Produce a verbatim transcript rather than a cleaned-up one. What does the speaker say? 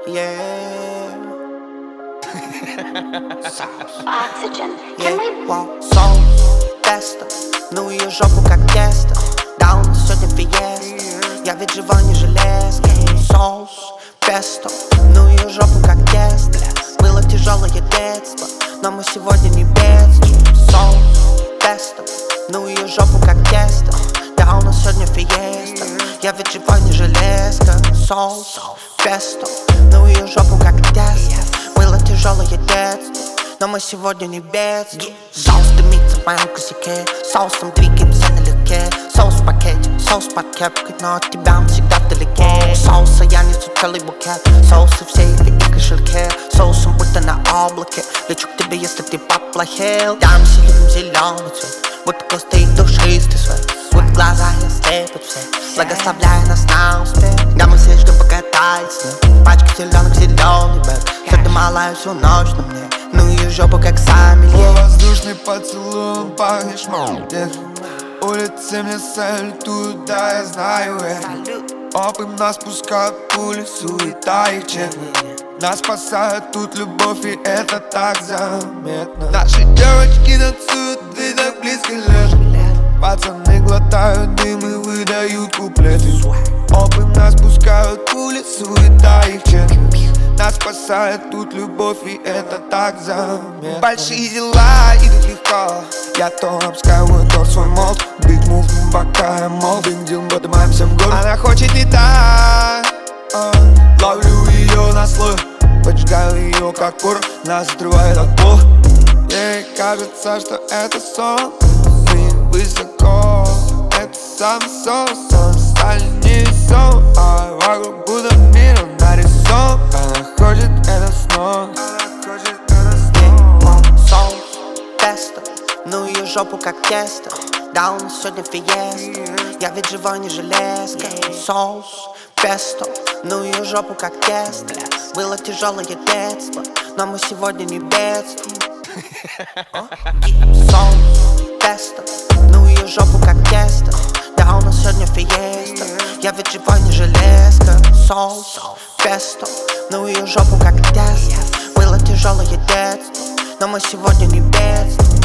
Yeah. Oxygen. Yeah. Can we... Wow. Соус, тесто, ну ее жопу как тесто. Да, у нас сегодня фиеста. Я ведь жива не железка. Соус, песто, ну ее жопу как тесто. Было тяжелое детство, но мы сегодня не бедствуем. Соус, тесто, ну ее жопу как тесто. Да, у нас сегодня фиеста. Я ведь жива не железка. Соус, песто, ну ее жопу как тесто. Было тяжелое детство, но мы сегодня не бедствуем. Соус дымится в моем косяке, соусом двигаемся налегке. Соус в пакете, соус под кепкой, но от тебя он всегда вдалеке. Соуса я несу целый букет, соусы все в их кошельке. Соусом будто на облаке, лечу к тебе, если ты поплохел. Да, мы все любим зеленый цвет, будто пустые душистый свет. Вот глаза я слепят все, благословляя нас на успех. Да, мы все ждем, пока тает снег. Пачка зеленых, зеленый бэк. Все дымалаю всю ночь на мне, ну ее жопу как сами. Воздушный поцелуй, пахнешь молодец. Улицы мне салютуют, да, я знаю это. Опыт нас пускают пули, суета их тщетна. Нас спасает тут любовь, и это так заметно. Наши девочки танцуют, ты так близко лежишь. Пацаны глотают дым и выдают куплеты. Опыт нас пускают пули, суета их тщетна. Нас спасает тут любовь, и это так заметно. Большие дела идут легко, я то обскакиваю торт свой мозг. Big move, пока я молод, бензин поднимаемся в гору. Она хочет не так, uh, ловлю ее на слой, поджигаю ее как кур, нас отрывает от пола. Ей кажется, что это сон, мы высоко, это сам соус, он стали не сон, а вокруг будто мир нарисован. Она хочет это снова, она хочет это снова. Соус, тесто, ну ее жопу как тесто. Да, у нас сегодня фиеста, я ведь живой не железка. Соус, песто, ну ее жопу как тесто. Было тяжелое детство, но мы сегодня не бедствуем. Соус, тесто, ну ее жопу как тесто. Да, у нас сегодня фиеста, я ведь живой не железка. Соус, песто, ну ее жопу как тесто. Было тяжелое детство, но мы сегодня не бедствуем.